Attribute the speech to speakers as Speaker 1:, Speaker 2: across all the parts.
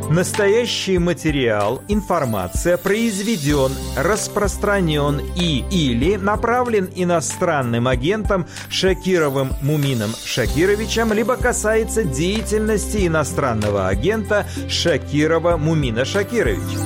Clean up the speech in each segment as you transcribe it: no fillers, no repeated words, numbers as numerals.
Speaker 1: Настоящий материал, информация произведен, распространен или направлен иностранным агентом Шакировым Мумином Шакировичем, либо касается деятельности иностранного агента Шакирова Мумина Шакировича.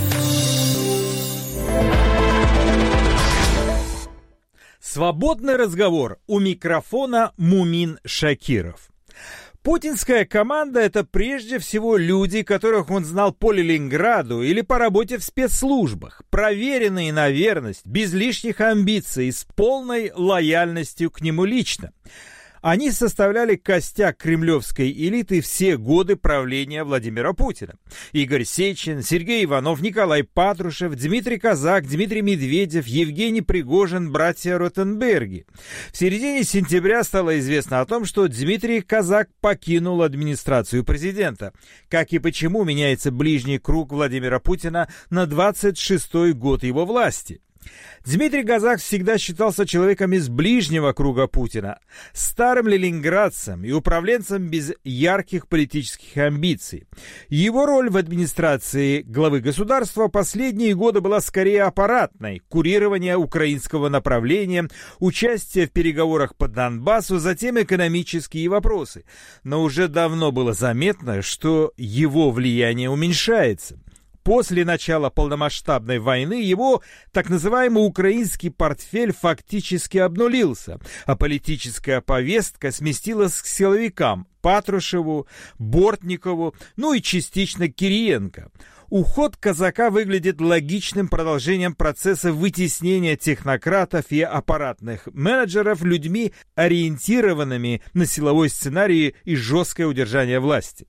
Speaker 1: Свободный разговор. У микрофона Мумин Шакиров. Путинская команда – это прежде всего люди, которых он знал по Ленинграду или по работе в спецслужбах, проверенные на верность, без лишних амбиций, с полной лояльностью к нему лично. Они составляли костяк кремлевской элиты все годы правления Владимира Путина. Игорь Сечин, Сергей Иванов, Николай Патрушев, Дмитрий Казак, Дмитрий Медведев, Евгений Пригожин, братья Ротенберги. В середине сентября стало известно о том, что Дмитрий Казак покинул администрацию президента. Как и почему меняется ближний круг Владимира Путина на 26-й год его власти. Дмитрий Казак всегда считался человеком из ближнего круга Путина, старым ленинградцем и управленцем без ярких политических амбиций. Его роль в администрации главы государства последние годы была скорее аппаратной: курирование украинского направления, участие в переговорах по Донбассу, затем экономические вопросы. Но уже давно было заметно, что его влияние уменьшается. После начала полномасштабной войны его так называемый украинский портфель фактически обнулился, а политическая повестка сместилась к силовикам Патрушеву, Бортникову, ну и частично Кириенко. Уход Казака выглядит логичным продолжением процесса вытеснения технократов и аппаратных менеджеров людьми, ориентированными на силовой сценарий и жесткое удержание власти.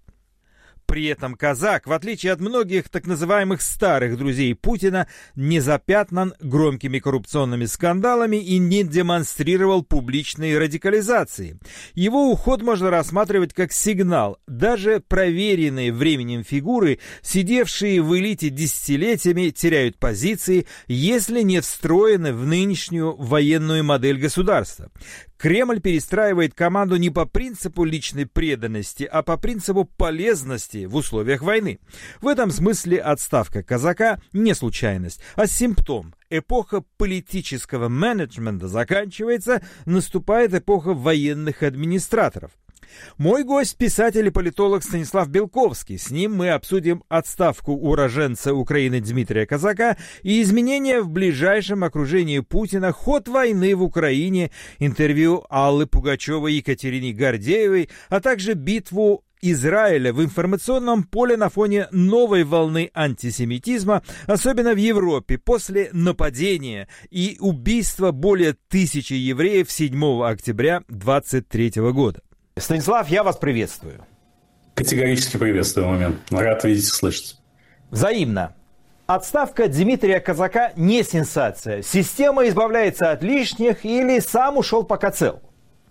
Speaker 1: При этом Казак, в отличие от многих так называемых старых друзей Путина, не запятнан громкими коррупционными скандалами и не демонстрировал публичной радикализации. Его уход можно рассматривать как сигнал. Даже проверенные временем фигуры, сидевшие в элите десятилетиями, теряют позиции, если не встроены в нынешнюю военную модель государства. Кремль перестраивает команду не по принципу личной преданности, а по принципу полезности в условиях войны. В этом смысле отставка Казака не случайность, а симптом. Эпоха политического менеджмента заканчивается, наступает эпоха военных администраторов. Мой гость – писатель и политолог Станислав Белковский. С ним мы обсудим отставку уроженца Украины Дмитрия Казака и изменения в ближайшем окружении Путина, ход войны в Украине, интервью Аллы Пугачевой и Екатерине Гордеевой, а также битву Израиля в информационном поле на фоне новой волны антисемитизма, особенно в Европе, после нападения и убийства более 1000 евреев 7 октября 2023 года. Станислав, я вас приветствую.
Speaker 2: Категорически приветствую момент. Рад видеть и слышать.
Speaker 1: Взаимно. Отставка Дмитрия Казака не сенсация. Система избавляется от лишних или сам ушел пока цел?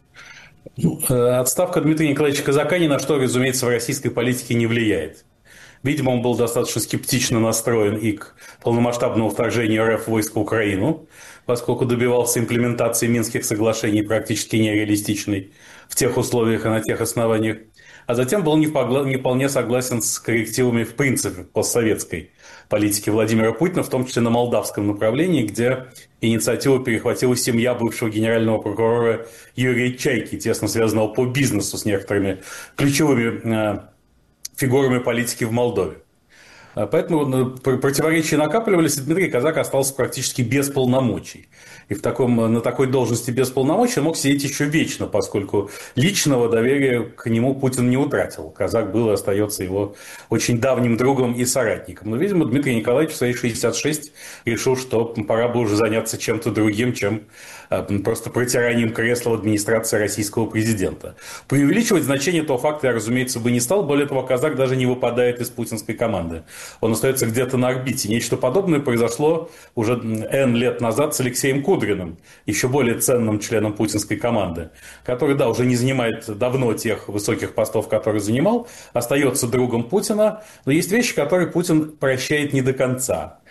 Speaker 2: Отставка Дмитрия Николаевича Казака ни на что, разумеется, в российской политике не влияет. Видимо, он был достаточно скептично настроен и к полномасштабному вторжению РФ в войско в Украину, поскольку добивался имплементации Минских соглашений практически нереалистичной в тех условиях и на тех основаниях. А затем был не вполне согласен с коррективами в принципе постсоветской политики Владимира Путина, в том числе на молдавском направлении, где инициативу перехватила семья бывшего генерального прокурора Юрия Чайки, тесно связанного по бизнесу с некоторыми ключевыми фигурами политики в Молдове. Поэтому противоречия накапливались, и Дмитрий Казак остался практически без полномочий. И на такой должности без полномочий он мог сидеть еще вечно, поскольку личного доверия к нему Путин не утратил. Казак был и остается его очень давним другом и соратником. Но, видимо, Дмитрий Николаевич в свои 66 решил, что пора бы уже заняться чем-то другим, чем просто протиранием кресла в администрации российского президента. Преувеличивать значение этого факта я, разумеется, бы не стал. Более того, Казак даже не выпадает из путинской команды. Он остается где-то на орбите. Нечто подобное произошло уже N лет назад с Алексеем Кудриным, еще более ценным членом путинской команды, который, да, уже не занимает давно тех высоких постов, которые занимал, остается другом Путина, но есть вещи, которые Путин прощает не до конца.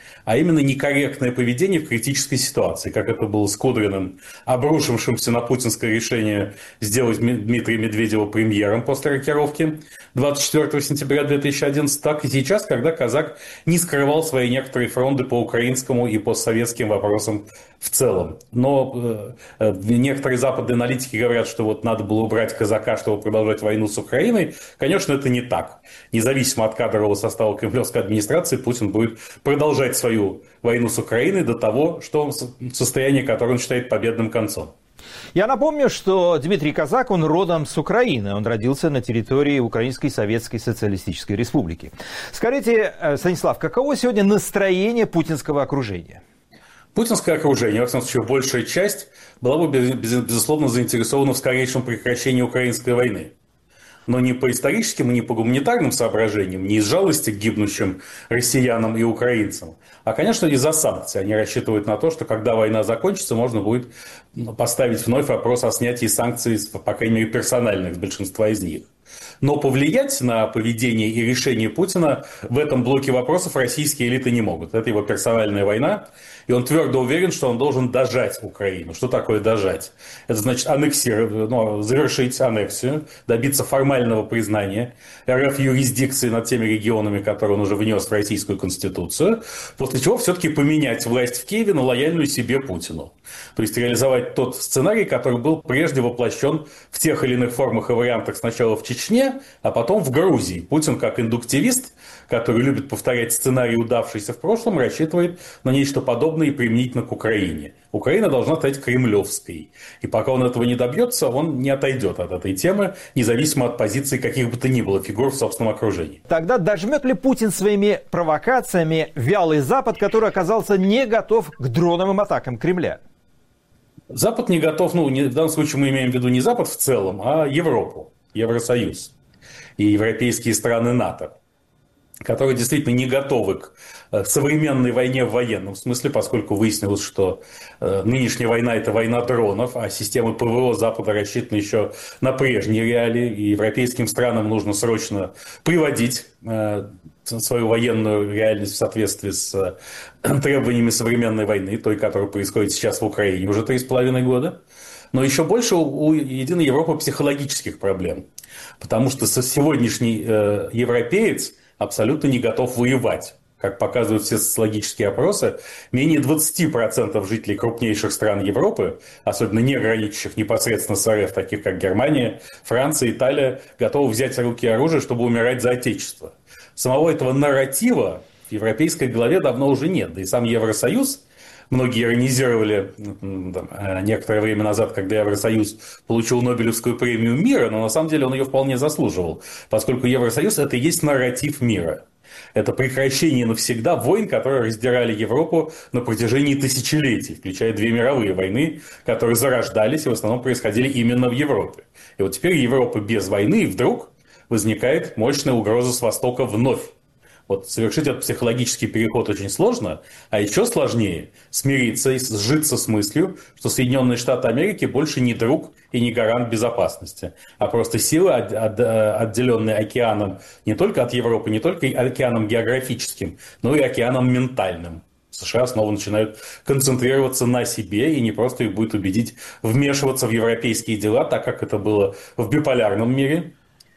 Speaker 2: а именно некорректное поведение в критической ситуации, как это было с Кудриным, обрушившимся на путинское решение сделать Дмитрия Медведева премьером после рокировки 24 сентября 2011, так и сейчас, когда казак не скрывал свои некоторые фронты по украинскому и постсоветским вопросам в целом. Но некоторые западные аналитики говорят, что вот надо было убрать казака, чтобы продолжать войну с Украиной. Конечно, это не так. Независимо от кадрового состава кремлевской администрации, Путин будет продолжать свою войну с Украиной до того, что состояние, которое он считает победным концом.
Speaker 1: Я напомню, что Дмитрий Казак, он родом с Украины. Он родился на территории Украинской Советской Социалистической Республики. Скажите, Станислав, каково сегодня настроение путинского окружения?
Speaker 2: Путинское окружение, во всяком случае, большая часть, была бы, безусловно, заинтересована в скорейшем прекращении украинской войны. Но не по историческим и не по гуманитарным соображениям, не из жалости к гибнущим россиянам и украинцам, а, конечно, из-за санкций. Они рассчитывают на то, что когда война закончится, можно будет поставить вновь вопрос о снятии санкций, по крайней мере, персональных, с большинства из них. Но повлиять на поведение и решение Путина в этом блоке вопросов российские элиты не могут. Это его персональная война, и он твердо уверен, что он должен дожать Украину. Что такое дожать? Это значит завершить аннексию, добиться формального признания РФ юрисдикции над теми регионами, которые он уже внес в Российскую Конституцию, после чего все-таки поменять власть в Киеве на лояльную себе Путину. То есть реализовать тот сценарий, который был прежде воплощен в тех или иных формах и вариантах сначала в Чечне, а потом в Грузии. Путин, как индуктивист, который любит повторять сценарии, удавшиеся в прошлом, рассчитывает на нечто подобное и применительно к Украине. Украина должна стать кремлевской. И пока он этого не добьется, он не отойдет от этой темы, независимо от позиции каких бы то ни было фигур в собственном окружении.
Speaker 1: Тогда дожмет ли Путин своими провокациями вялый Запад, который оказался не готов к дроновым атакам Кремля?
Speaker 2: Запад не готов, в данном случае мы имеем в виду не Запад в целом, а Европу, Евросоюз и европейские страны НАТО, которые действительно не готовы к современной войне в военном смысле, поскольку выяснилось, что нынешняя война – это война дронов, а системы ПВО Запада рассчитаны еще на прежние реалии, и европейским странам нужно срочно приводить свою военную реальность в соответствии с требованиями современной войны, той, которая происходит сейчас в Украине уже 3,5 года. Но еще больше у Единой Европы психологических проблем, потому что сегодняшний европеец абсолютно не готов воевать. Как показывают все социологические опросы, менее 20% жителей крупнейших стран Европы, особенно не граничащих непосредственно с РФ, таких как Германия, Франция, Италия, готовы взять в руки оружие, чтобы умирать за Отечество. Самого этого нарратива в европейской голове давно уже нет. Да и сам Евросоюз, многие иронизировали некоторое время назад, когда Евросоюз получил Нобелевскую премию мира, но на самом деле он ее вполне заслуживал, поскольку Евросоюз – это и есть нарратив мира. Это прекращение навсегда войн, которые раздирали Европу на протяжении тысячелетий, включая 2 мировые войны, которые зарождались и в основном происходили именно в Европе. И вот теперь Европа без войны, и вдруг возникает мощная угроза с Востока вновь. Вот совершить этот психологический переход очень сложно, а еще сложнее смириться и сжиться с мыслью, что Соединенные Штаты Америки больше не друг и не гарант безопасности, а просто сила, отделенная океаном не только от Европы, не только океаном географическим, но и океаном ментальным. США снова начинают концентрироваться на себе, и не просто их будет убедить вмешиваться в европейские дела, так как это было в биполярном мире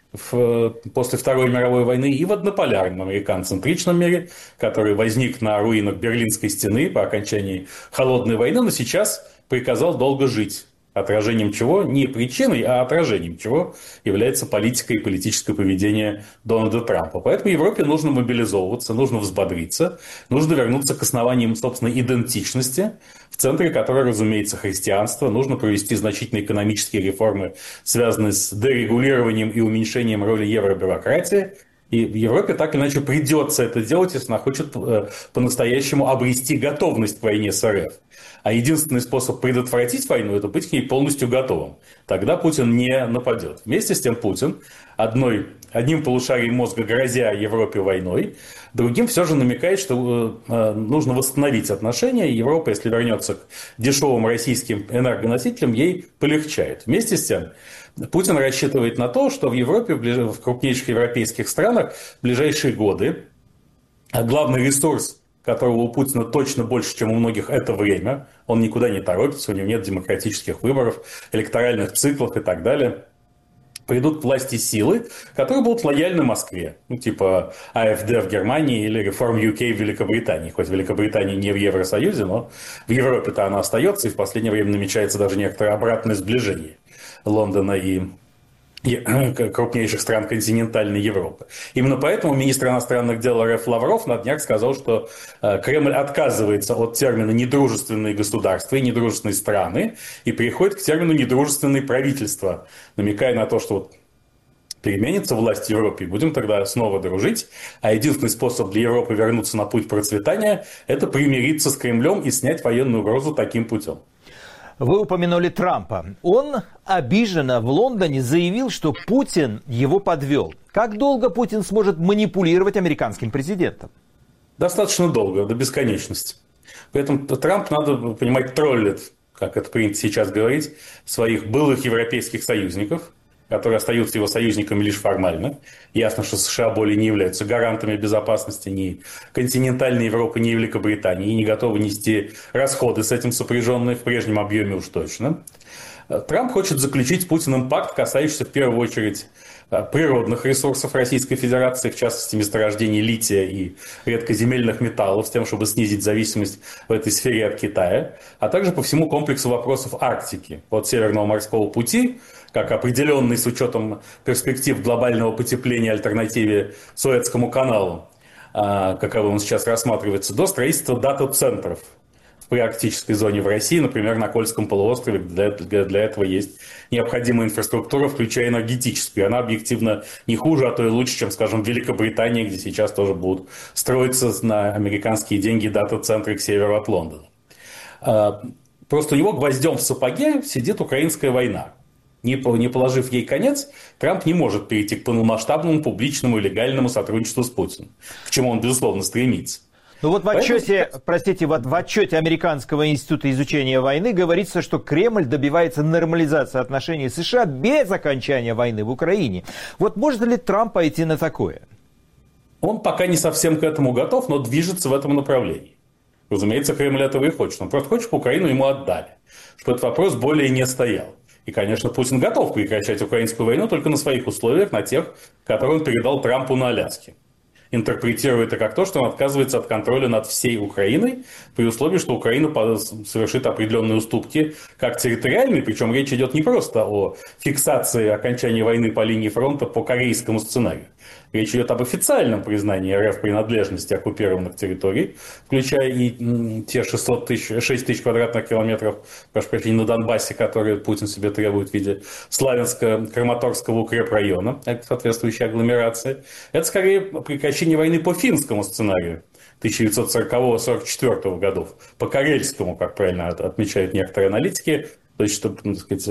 Speaker 2: после Второй мировой войны, и в однополярном американцентричном мире, который возник на руинах Берлинской стены по окончании Холодной войны, но сейчас приказал долго жить. Отражением чего? Не причиной, а отражением чего является политика и политическое поведение Дональда Трампа. Поэтому Европе нужно мобилизовываться, нужно взбодриться, нужно вернуться к основаниям собственной идентичности, в центре которой, разумеется, христианство. Нужно провести значительные экономические реформы, связанные с дерегулированием и уменьшением роли евробюрократии. И в Европе так или иначе придется это делать, если она хочет по-настоящему обрести готовность к войне с РФ. А единственный способ предотвратить войну – это быть к ней полностью готовым. Тогда Путин не нападет. Вместе с тем Путин, одним полушарием мозга грозя Европе войной, другим все же намекает, что нужно восстановить отношения. И Европа, если вернется к дешевым российским энергоносителям, ей полегчает. Вместе с тем Путин рассчитывает на то, что в Европе, в крупнейших европейских странах в ближайшие годы главный ресурс, которого у Путина точно больше, чем у многих, это время. Он никуда не торопится, у него нет демократических выборов, электоральных циклов и так далее. Придут к власти силы, которые будут лояльны Москве. Ну, типа АФД в Германии или Реформ UK в Великобритании. Хоть Великобритания не в Евросоюзе, но в Европе-то она остается, и в последнее время намечается даже некоторое обратное сближение Лондона и крупнейших стран континентальной Европы. Именно поэтому министр иностранных дел РФ Лавров на днях сказал, что Кремль отказывается от термина «недружественные государства» и «недружественные страны» и переходит к термину «недружественные правительства», намекая на то, что вот переменится власть в Европе, и будем тогда снова дружить, а единственный способ для Европы вернуться на путь процветания – это примириться с Кремлем и снять военную угрозу таким путем.
Speaker 1: Вы упомянули Трампа. Он обиженно в Лондоне заявил, что Путин его подвел. Как долго Путин сможет манипулировать американским президентом?
Speaker 2: Достаточно долго, до бесконечности. Поэтому Трамп, надо понимать, троллит, как это принято сейчас говорить, своих былых европейских союзников, которые остаются его союзниками лишь формально. Ясно, что США более не являются гарантами безопасности ни континентальной Европы, ни Великобритании, и не готовы нести расходы с этим сопряженные в прежнем объеме уж точно. Трамп хочет заключить с Путиным пакт, касающийся в первую очередь природных ресурсов Российской Федерации, в частности месторождений лития и редкоземельных металлов, с тем, чтобы снизить зависимость в этой сфере от Китая, а также по всему комплексу вопросов Арктики, от Северного морского пути, как определенный с учетом перспектив глобального потепления альтернативе Суэцкому каналу, каковым он сейчас рассматривается, до строительства дата-центров в приарктической зоне в России, например, на Кольском полуострове. Для этого есть необходимая инфраструктура, включая энергетическую. Она объективно не хуже, а то и лучше, чем, скажем, в Великобритании, где сейчас тоже будут строиться на американские деньги дата-центры к северу от Лондона. Просто у него гвоздем в сапоге сидит украинская война. Не положив ей конец, Трамп не может перейти к полномасштабному, публичному и легальному сотрудничеству с Путиным, к чему он, безусловно, стремится.
Speaker 1: Ну вот в отчете, в отчете Американского института изучения войны говорится, что Кремль добивается нормализации отношений с США без окончания войны в Украине. Вот может ли Трамп пойти на такое?
Speaker 2: Он пока не совсем к этому готов, но движется в этом направлении. Разумеется, Кремль этого и хочет. Он просто хочет, чтобы Украину ему отдали, чтобы этот вопрос более не стоял. И, конечно, Путин готов прекращать украинскую войну только на своих условиях, на тех, которые он передал Трампу на Аляске. Интерпретируя это как то, что он отказывается от контроля над всей Украиной, при условии, что Украина совершит определенные уступки, как территориальные, причем речь идет не просто о фиксации окончания войны по линии фронта по корейскому сценарию. Речь идет об официальном признании РФ принадлежности оккупированных территорий, включая и те 6 тысяч квадратных километров, прошу прощения, на Донбассе, которые Путин себе требует в виде Славянско-Краматорского укрепрайона, соответствующей агломерации. Это скорее прекращение войны по финскому сценарию 1940-1944 годов, по карельскому, как правильно отмечают некоторые аналитики. То есть, что, так сказать,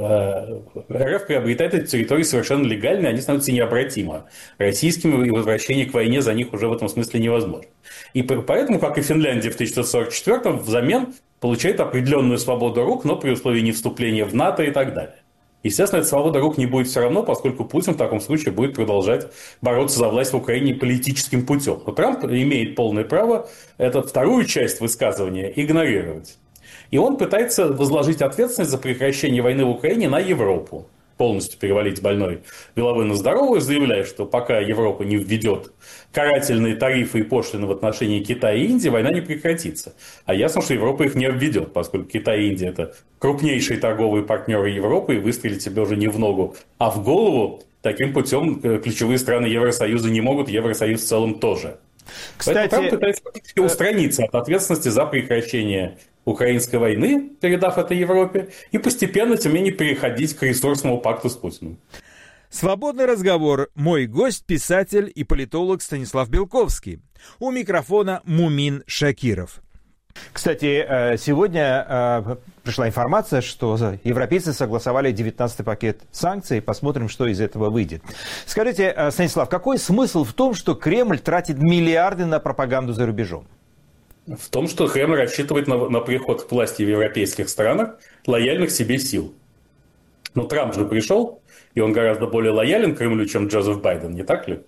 Speaker 2: РФ приобретает эти территории совершенно легально, они становятся необратимо российскими, и возвращение к войне за них уже в этом смысле невозможно. И поэтому, как и Финляндия в 1944-м, взамен получает определенную свободу рук, но при условии не вступления в НАТО и так далее. Естественно, эта свобода рук не будет все равно, поскольку Путин в таком случае будет продолжать бороться за власть в Украине политическим путем. Но Трамп имеет полное право эту вторую часть высказывания игнорировать. И он пытается возложить ответственность за прекращение войны в Украине на Европу. Полностью перевалить больной головы на здоровую, заявляя, что пока Европа не введет карательные тарифы и пошлины в отношении Китая и Индии, война не прекратится. А ясно, что Европа их не введет, поскольку Китай и Индия – это крупнейшие торговые партнеры Европы, и выстрелить себе уже не в ногу, а в голову. Таким путем ключевые страны Евросоюза не могут, Евросоюз в целом тоже. Кстати, Трамп пытается устраниться от ответственности за прекращение украинской войны, передав это Европе, и постепенно, тем не менее, переходить к ресурсному пакту с Путиным.
Speaker 1: Свободный разговор. Мой гость – писатель и политолог Станислав Белковский. У микрофона Мумин Шакиров. Кстати, сегодня пришла информация, что европейцы согласовали 19-й пакет санкций. Посмотрим, что из этого выйдет. Скажите, Станислав, какой смысл в том, что Кремль тратит миллиарды на пропаганду за рубежом?
Speaker 2: В том, что Кремль рассчитывает на приход к власти в европейских странах лояльных себе сил. Но Трамп же пришел, и он гораздо более лоялен Кремлю, чем Джозеф Байден, не так ли?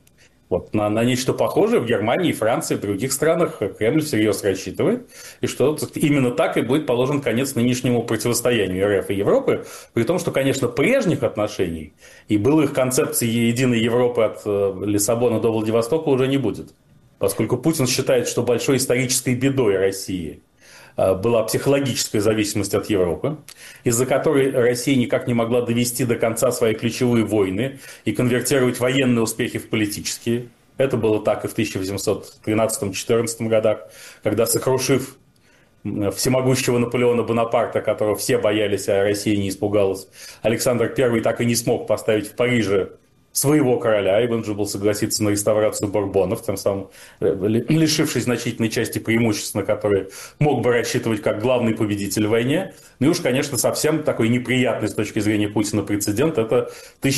Speaker 2: Вот на нечто похожее в Германии, Франции, в других странах Кремль всерьез рассчитывает, и что именно так и будет положен конец нынешнему противостоянию РФ и Европы, при том, что, конечно, прежних отношений и былых концепций единой Европы от Лиссабона до Владивостока уже не будет, поскольку Путин считает, что большой исторической бедой России была психологическая зависимость от Европы, из-за которой Россия никак не могла довести до конца свои ключевые войны и конвертировать военные успехи в политические. Это было так и в 1813-14 годах, когда, сокрушив всемогущего Наполеона Бонапарта, которого все боялись, а Россия не испугалась, Александр I так и не смог поставить в Париже своего короля и вынужден был согласиться на реставрацию Бурбонов, тем самым лишившись значительной части преимуществ, на которые мог бы рассчитывать как главный победитель в войне. Ну и уж, конечно, совсем такой неприятный с точки зрения Путина прецедент – это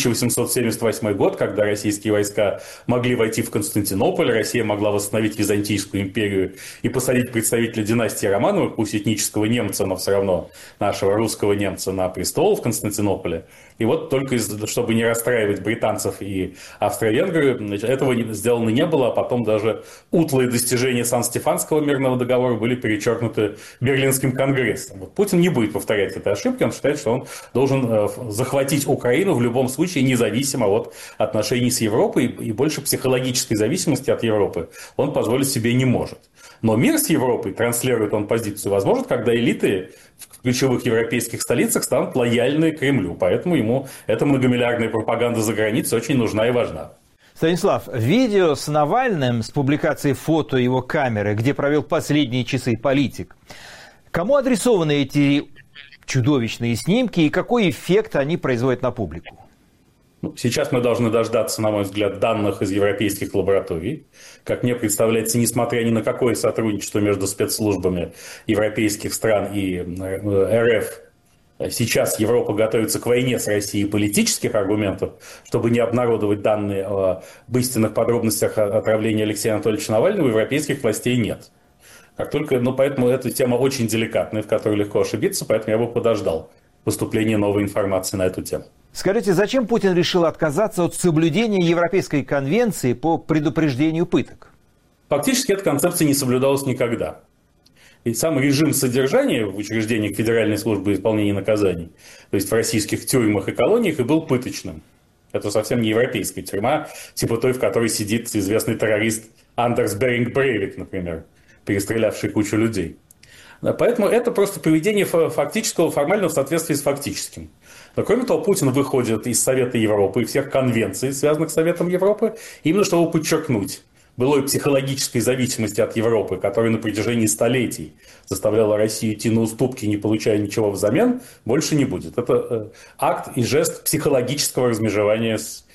Speaker 2: 1878 год, когда российские войска могли войти в Константинополь, Россия могла восстановить Византийскую империю и посадить представителя династии Романовых, пусть этнического немца, но все равно нашего русского немца, на престол в Константинополе. И вот только чтобы не расстраивать британцев и Австро-Венгрию, этого сделано не было, а потом даже утлые достижения Сан-Стефанского мирного договора были перечеркнуты Берлинским конгрессом. Вот Путин не будет повторять этой ошибки, он считает, что он должен захватить Украину в любом случае, независимо от отношений с Европой, и больше психологической зависимости от Европы он позволить себе не может. Но мир с Европой, транслирует он позицию, возможно, когда элиты в ключевых европейских столицах станут лояльны Кремлю. Поэтому ему эта многомиллиардная пропаганда за границей очень нужна и важна.
Speaker 1: Станислав, видео с Навальным, с публикацией фото его камеры, где провел последние часы политик. Кому адресованы эти чудовищные снимки и какой эффект они производят на публику?
Speaker 2: Сейчас мы должны дождаться, на мой взгляд, данных из европейских лабораторий. Как мне представляется, несмотря ни на какое сотрудничество между спецслужбами европейских стран и РФ, сейчас Европа готовится к войне с Россией политических аргументов, чтобы не обнародовать данные об истинных подробностях отравления Алексея Анатольевича Навального, у европейских властей нет. Как только, поэтому эта тема очень деликатная, в которой легко ошибиться, поэтому я бы подождал поступления новой информации на эту тему.
Speaker 1: Скажите, зачем Путин решил отказаться от соблюдения Европейской конвенции по предупреждению пыток?
Speaker 2: Фактически эта концепция не соблюдалась никогда. И сам режим содержания в учреждениях Федеральной службы исполнения наказаний, то есть в российских тюрьмах и колониях, и был пыточным. Это совсем не европейская тюрьма, типа той, в которой сидит известный террорист Андерс Беринг Брейвик, например, перестрелявший кучу людей. Поэтому это просто приведение фактического, формального в соответствии с фактическим. Но кроме того, Путин выходит из Совета Европы и всех конвенций, связанных с Советом Европы, именно чтобы подчеркнуть былой психологической зависимости от Европы, которая на протяжении столетий заставляла Россию идти на уступки, не получая ничего взамен, больше не будет. Это акт и жест психологического размежевания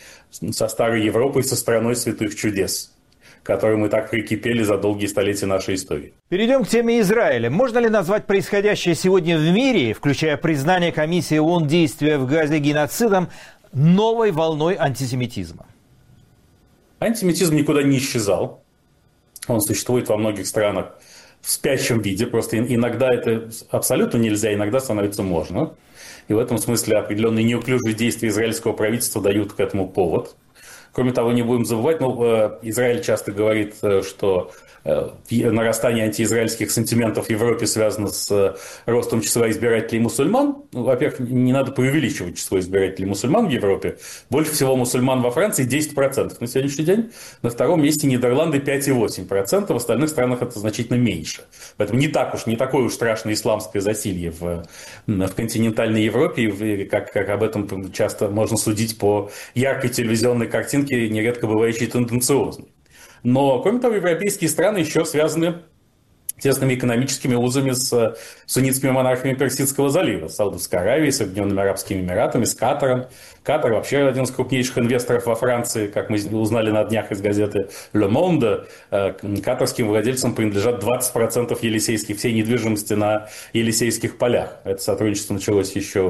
Speaker 2: со старой Европой, со страной святых чудес, к которой мы так прикипели за долгие столетия нашей истории.
Speaker 1: Перейдем к теме Израиля. Можно ли назвать происходящее сегодня в мире, включая признание комиссии ООН действия в Газе геноцидом, новой волной антисемитизма?
Speaker 2: Антисемитизм никуда не исчезал. Он существует во многих странах в спящем виде. Просто иногда это абсолютно нельзя, иногда становится можно. И в этом смысле определенные неуклюжие действия израильского правительства дают к этому повод. Кроме того, не будем забывать, Израиль часто говорит, что нарастание антиизраильских сентиментов в Европе связано с ростом числа избирателей мусульман. Во-первых, не надо преувеличивать число избирателей мусульман в Европе. Больше всего мусульман во Франции 10% на сегодняшний день. На втором месте Нидерланды 5,8%. В остальных странах это значительно меньше. Поэтому не такое уж страшное исламское засилье в континентальной Европе, как об этом часто можно судить по яркой телевизионной картинке, нередко бывающей тенденциозной. Но, кроме того, европейские страны еще связаны тесными экономическими узами с суннитскими монархами Персидского залива, с Саудовской Аравией, с Объединенными Арабскими Эмиратами, с Катаром. Катар вообще один из крупнейших инвесторов во Франции, как мы узнали на днях из газеты «Le Monde». Катарским владельцам принадлежат 20% всей недвижимости на Елисейских полях. Это сотрудничество началось еще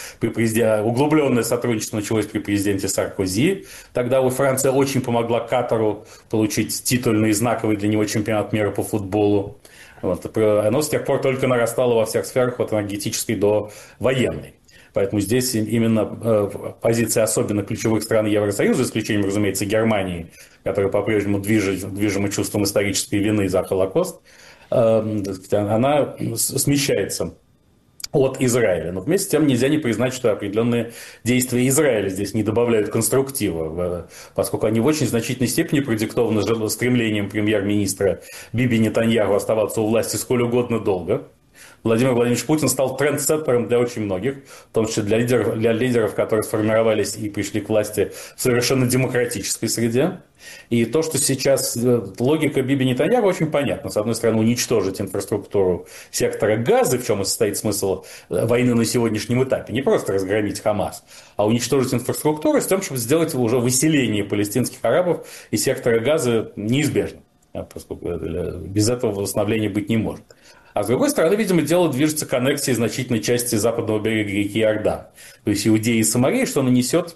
Speaker 2: углубленное сотрудничество началось при президенте Саркози. Тогда Франция очень помогла Катару получить титульный знаковый для него чемпионат мира по футболу. Оно с тех пор только нарастало во всех сферах, от энергетической до военной. Поэтому здесь именно позиция особенно ключевых стран Евросоюза, за исключением, разумеется, Германии, которая по-прежнему движима чувством исторической вины за Холокост, она смещается от Израиля. Но вместе с тем нельзя не признать, что определенные действия Израиля здесь не добавляют конструктива, поскольку они в очень значительной степени продиктованы стремлением премьер-министра Биби Нетаньяху оставаться у власти сколь угодно долго. Владимир Владимирович Путин стал трендсеттером для очень многих, в том числе для лидеров, которые сформировались и пришли к власти в совершенно демократической среде. И то, что сейчас логика Биби Нетаньяху очень понятна. С одной стороны, уничтожить инфраструктуру сектора Газы, в чем и состоит смысл войны на сегодняшнем этапе. Не просто разгромить Хамас, а уничтожить инфраструктуру с тем, чтобы сделать уже выселение палестинских арабов из сектора Газы неизбежным, поскольку без этого восстановления быть не может. А с другой стороны, видимо, дело движется к аннексии значительной части западного берега реки Иордан. То есть Иудеи и Самарии, что нанесет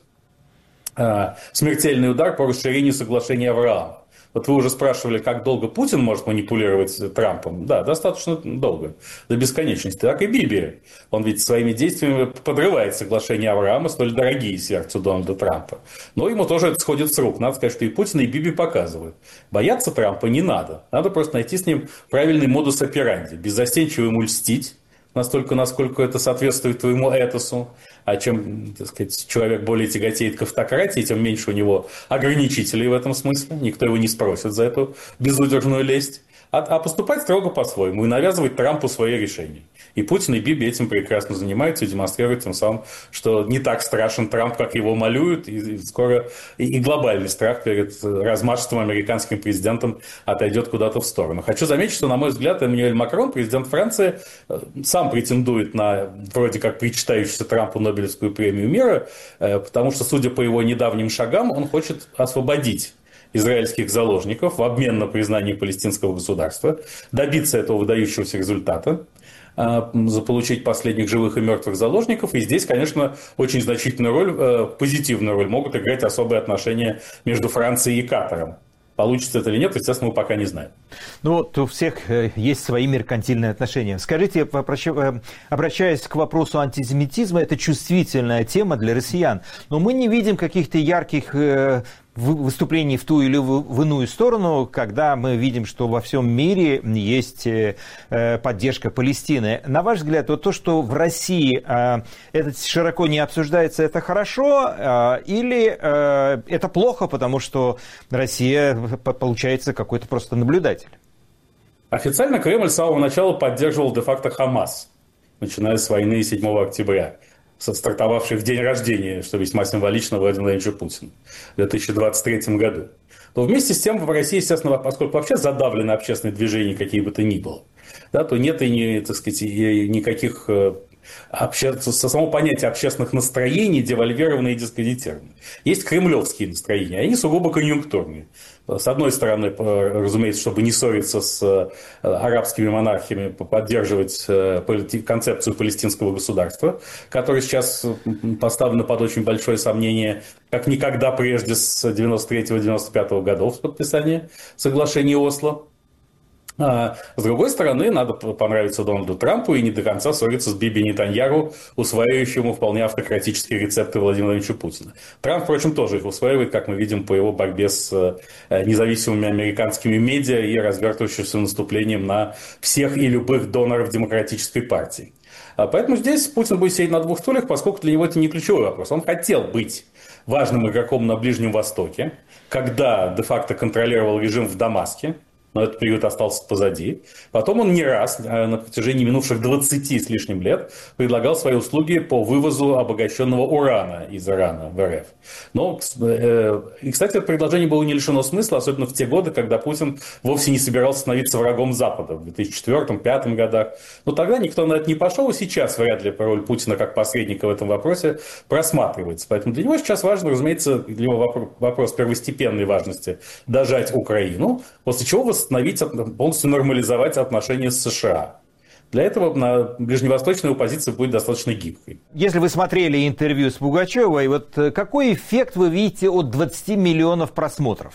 Speaker 2: смертельный удар по расширению соглашения Авраама. Вот вы уже спрашивали, как долго Путин может манипулировать Трампом. Да, достаточно долго, до бесконечности. Так и Биби. Он ведь своими действиями подрывает соглашения Авраама, столь дорогие сердцу Дональда Трампа. Но ему тоже это сходит с рук. Надо сказать, что и Путин, и Биби показывают. Бояться Трампа не надо. Надо просто найти с ним правильный модус операнди. Беззастенчиво ему льстить, настолько, насколько это соответствует твоему этосу. А чем, так сказать, человек более тяготеет к автократии, тем меньше у него ограничителей в этом смысле. Никто его не спросит за эту безудержную лесть. А поступать строго по-своему и навязывать Трампу свои решения. И Путин, и Биби этим прекрасно занимаются и демонстрируют тем самым, что не так страшен Трамп, как его малюют, и скоро и глобальный страх перед размашистым американским президентом отойдет куда-то в сторону. Хочу заметить, что, на мой взгляд, Эммануэль Макрон, президент Франции, сам претендует на вроде как причитающуюся Трампу Нобелевскую премию мира, потому что, судя по его недавним шагам, он хочет освободить израильских заложников в обмен на признание палестинского государства, добиться этого выдающегося результата, заполучить последних живых и мертвых заложников. И здесь, конечно, очень значительную роль, позитивную роль могут играть особые отношения между Францией и Катаром. Получится это или нет, естественно, мы пока не знаем.
Speaker 1: Ну вот у всех есть свои меркантильные отношения. Скажите, обращаясь к вопросу антисемитизма, это чувствительная тема для россиян. Но мы не видим каких-то ярких выступлений в ту или в иную сторону, когда мы видим, что во всем мире есть поддержка Палестины. На ваш взгляд, вот то, что в России это широко не обсуждается, это хорошо или это плохо, потому что Россия получается какой-то просто наблюдатель?
Speaker 2: Официально Кремль с самого начала поддерживал де-факто Хамас, начиная с войны 7 октября. Стартовавший в день рождения, что весьма символично, Владимира Владимировича Путина в 2023 году. Но вместе с тем в России, естественно, поскольку вообще задавлены общественные движения, какие бы то ни было, да, то нет и, так сказать, и никаких само понятие общественных настроений девальвировано и дискредитировано. Есть кремлевские настроения, они сугубо конъюнктурные. С одной стороны, разумеется, чтобы не ссориться с арабскими монархиями, поддерживать концепцию палестинского государства, которая сейчас поставлена под очень большое сомнение, как никогда прежде с 93-95 годов с подписания соглашения Осло. А с другой стороны, надо понравиться Дональду Трампу и не до конца ссориться с Биби Нетаньяху, усваивающему вполне автократические рецепты Владимира Владимировича Путина. Трамп, впрочем, тоже их усваивает, как мы видим по его борьбе с независимыми американскими медиа и развертывающимся наступлением на всех и любых доноров демократической партии. Поэтому здесь Путин будет сидеть на двух стульях, поскольку для него это не ключевой вопрос. Он хотел быть важным игроком на Ближнем Востоке, когда де-факто контролировал режим в Дамаске, но этот период остался позади. Потом он не раз на протяжении минувших 20 с лишним лет предлагал свои услуги по вывозу обогащенного урана из Ирана в РФ. Но, и, кстати, это предложение было не лишено смысла, особенно в те годы, когда Путин вовсе не собирался становиться врагом Запада, в 2004-2005 годах. Но тогда никто на это не пошел, и сейчас вряд ли роль Путина как посредника в этом вопросе просматривается. Поэтому для него сейчас важно, разумеется, для него вопрос первостепенной важности – дожать Украину, после чего восстановить, полностью нормализовать отношения с США. Для этого ближневосточная оппозиция будет достаточно гибкой.
Speaker 1: Если вы смотрели интервью с Пугачевой, вот какой эффект вы видите от 20 миллионов просмотров?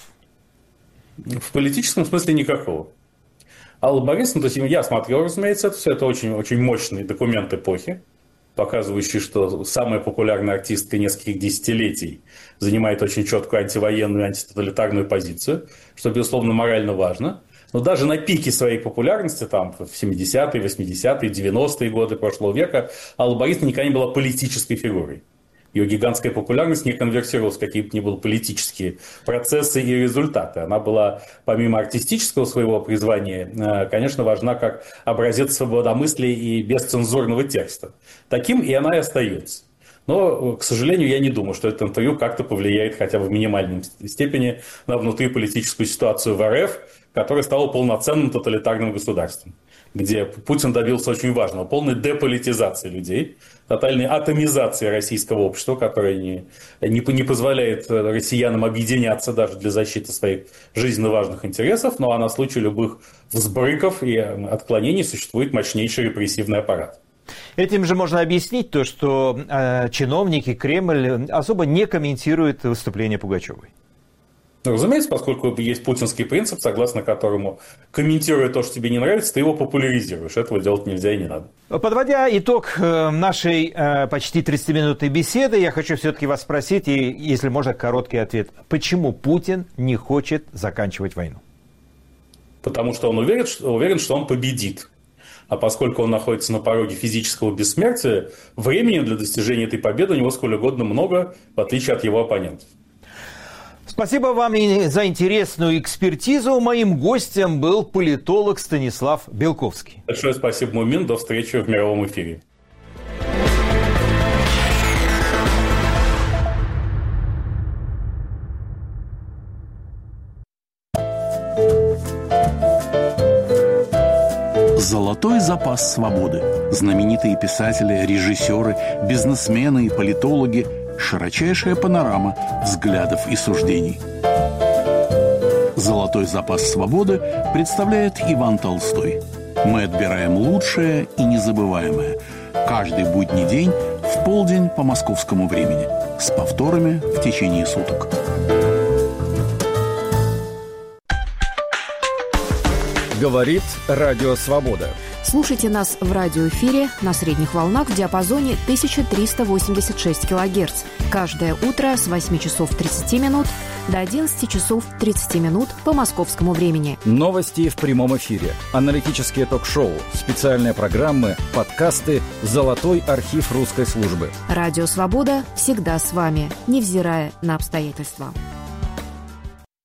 Speaker 2: В политическом смысле никакого. Алла Борисовна, то есть я смотрел, разумеется, это все, это очень, очень мощный документ эпохи. показывающий, что самая популярная артистка нескольких десятилетий занимает очень четкую антивоенную, антитоталитарную позицию, что, безусловно, морально важно. Но даже на пике своей популярности, там, в 70-е, 80-е, 90-е годы прошлого века, Алла Борисовна никогда не была политической фигурой. Ее гигантская популярность не конвертировалась в какие бы ни было политические процессы и результаты. Она была, помимо артистического своего призвания, конечно, важна как образец свободомыслия и бесцензурного текста. Таким и она и остается. Но, к сожалению, я не думаю, что это интервью как-то повлияет хотя бы в минимальной степени на внутриполитическую ситуацию в РФ, которая стала полноценным тоталитарным государством, где Путин добился очень важного – полной деполитизации людей, тотальной атомизации российского общества, которое не позволяет россиянам объединяться даже для защиты своих жизненно важных интересов, ну а на случай любых взбрыков и отклонений существует мощнейший репрессивный аппарат.
Speaker 1: Этим же можно объяснить то, что чиновники, Кремль особо не комментируют выступление Пугачевой.
Speaker 2: Разумеется, поскольку есть путинский принцип, согласно которому, комментируя то, что тебе не нравится, ты его популяризируешь. Этого делать нельзя и не надо.
Speaker 1: Подводя итог нашей почти 30-минутной беседы, я хочу все-таки вас спросить, и, если можно, короткий ответ. Почему Путин не хочет заканчивать войну?
Speaker 2: Потому что он уверен, что он победит. А поскольку он находится на пороге физического бессмертия, времени для достижения этой победы у него сколь угодно много, в отличие от его оппонентов.
Speaker 1: Спасибо вам за интересную экспертизу. Моим гостем был политолог Станислав Белковский.
Speaker 2: Большое спасибо, Мумин. До встречи в мировом эфире.
Speaker 3: Золотой запас свободы. Знаменитые писатели, режиссеры, бизнесмены и политологи. Широчайшая панорама взглядов и суждений. «Золотой запас свободы» представляет Иван Толстой. Мы отбираем лучшее и незабываемое. Каждый будний день в полдень по московскому времени. С повторами в течение суток.
Speaker 4: Говорит Радио Свобода.
Speaker 5: Слушайте нас в радиоэфире на средних волнах в диапазоне 1386 кГц. Каждое утро с 8 часов 30 минут до 11 часов 30 минут по московскому времени.
Speaker 4: Новости в прямом эфире, аналитические ток-шоу, специальные программы, подкасты, золотой архив русской службы.
Speaker 5: Радио «Свобода» всегда с вами, невзирая на обстоятельства.